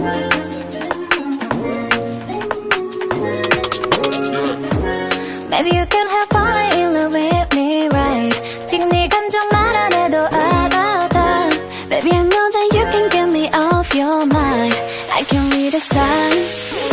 Maybe you can have fun in love with me, right? 지금 네 감정만 안 해도 알아다. Baby, I know that you can get me off your mind. I can read a sign.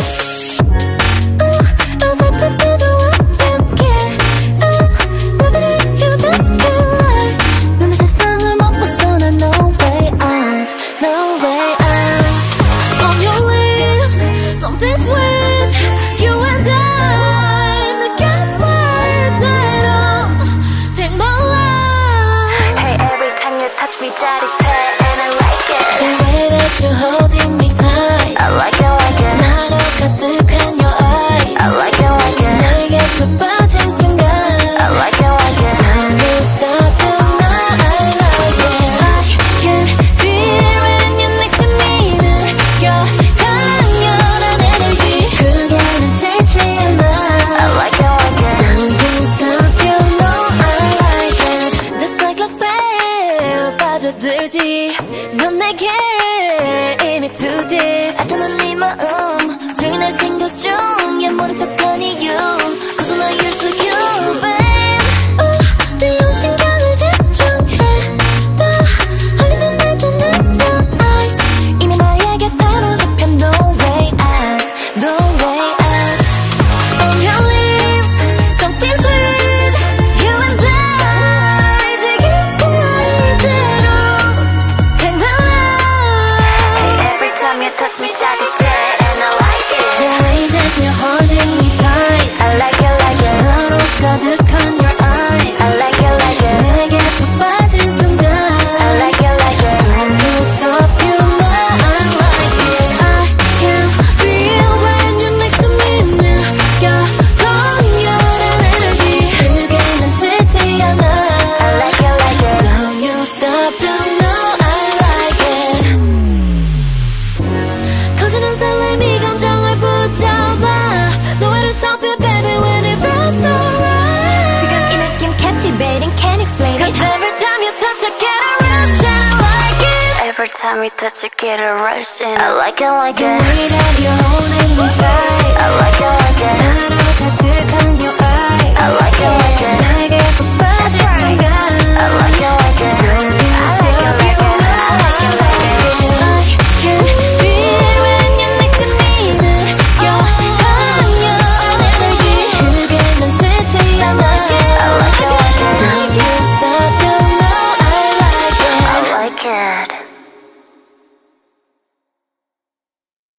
어설프게도 완벽해. Never that you just can't lie. 너는 세상을 못 벗어나. No way out, no way out. On your lips, something sweet. You and I, 느껴봐대로. Take my life. Hey, every time you touch me, 짜릿해, and I like it. The way that you're holding me tight. I like it, like it. 나로 가득한 your eyes. I like it, like it. 내게 푹 빠진 순간. I like it, like it. Don't you stop, you know I like it. I can feel when you're next to me. 느껴 강렬한 energy. 그게는 싫지 않아. I like it, like it. Don't you stop, you know I like it. Just like a spell 빠져들지. 넌 내게 이미 too deep. 아까는 네 마음 종일 날 생각 중에 모른 척한 이유. Cause I know you're so cute, babe. 내 연신경을 집중해. 다 홀리는 내 눈은 your eyes. 이미 나에게 사로잡혀. No way out, no way out. On your lips, something sweet. You and I, 지금 이대로. Take my life. Hey, every time you touch me, 짜릿해, and I like it. The way that you're holding me tight. I like it, like it. 나로 가득한 your eyes. I like it, like it. 내게 푹 빠진 순간. I like it, like it. Don't you stop, you know I like it. I can feel when you're next to me. 느껴 강렬한 energy. 그게는 싫지 않아. I like it, like it. Don't you stop, you know I like it. 커지는 설렘이 감정을 붙잡아. Nowhere to stop you, baby, when it feels so right. 지금 이 느낌 captivating, can't explain it. Cause every time you touch, I get a rush, and I like it. Every time you touch, I get a rush, and I like it, like The it. way that you're holding me tight. I like it, like it. 나로 가득한 your eyes. I like it, like it. 나에게 푹